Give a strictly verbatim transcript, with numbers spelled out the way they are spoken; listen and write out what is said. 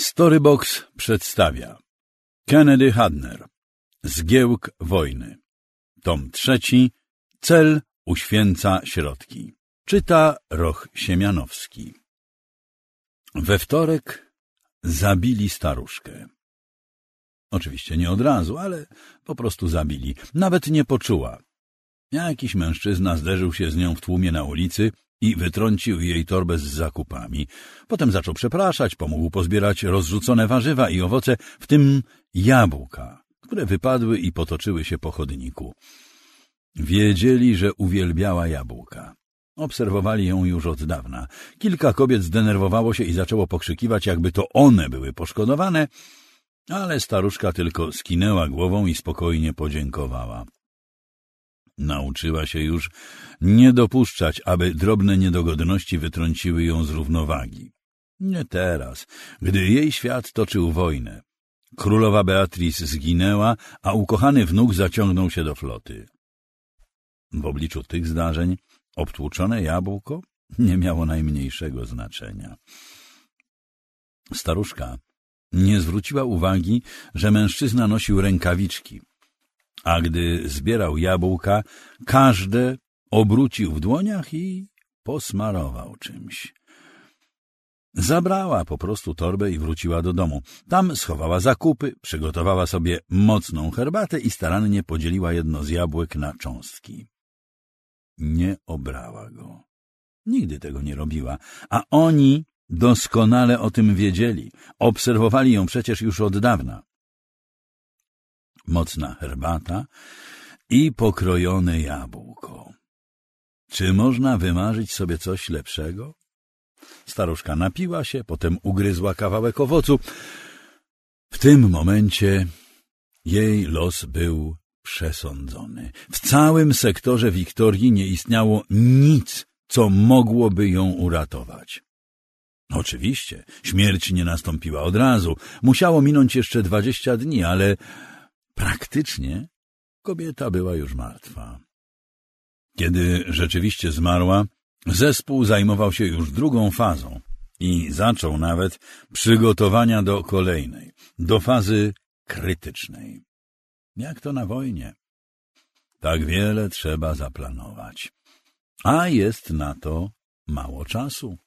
Storybox przedstawia Kennedy Hadner, Zgiełk wojny. Tom trzeci. Cel uświęca środki. Czyta Roch Siemianowski. We wtorek zabili staruszkę. Oczywiście nie od razu, ale po prostu zabili. Nawet nie poczuła. Jakiś mężczyzna zderzył się z nią w tłumie na ulicy i wytrącił jej torbę z zakupami. Potem zaczął przepraszać, pomógł pozbierać rozrzucone warzywa i owoce, w tym jabłka, które wypadły i potoczyły się po chodniku. Wiedzieli, że uwielbiała jabłka. Obserwowali ją już od dawna. Kilka kobiet zdenerwowało się i zaczęło pokrzykiwać, jakby to one były poszkodowane, ale staruszka tylko skinęła głową i spokojnie podziękowała. Nauczyła się już nie dopuszczać, aby drobne niedogodności wytrąciły ją z równowagi. Nie teraz, gdy jej świat toczył wojnę. Królowa Beatrice zginęła, a ukochany wnuk zaciągnął się do floty. W obliczu tych zdarzeń obtłuczone jabłko nie miało najmniejszego znaczenia. Staruszka nie zwróciła uwagi, że mężczyzna nosił rękawiczki, a gdy zbierał jabłka, każde obrócił w dłoniach i posmarował czymś. Zabrała po prostu torbę i wróciła do domu. Tam schowała zakupy, przygotowała sobie mocną herbatę i starannie podzieliła jedno z jabłek na cząstki. Nie obrała go. Nigdy tego nie robiła, a oni doskonale o tym wiedzieli. Obserwowali ją przecież już od dawna. Mocna herbata i pokrojone jabłko. Czy można wymarzyć sobie coś lepszego? Staruszka napiła się, potem ugryzła kawałek owocu. W tym momencie jej los był przesądzony. W całym sektorze Wiktorii nie istniało nic, co mogłoby ją uratować. Oczywiście, śmierć nie nastąpiła od razu. Musiało minąć jeszcze dwadzieścia dni, ale praktycznie kobieta była już martwa. Kiedy rzeczywiście zmarła, zespół zajmował się już drugą fazą i zaczął nawet przygotowania do kolejnej, do fazy krytycznej. Jak to na wojnie. Tak wiele trzeba zaplanować, a jest na to mało czasu.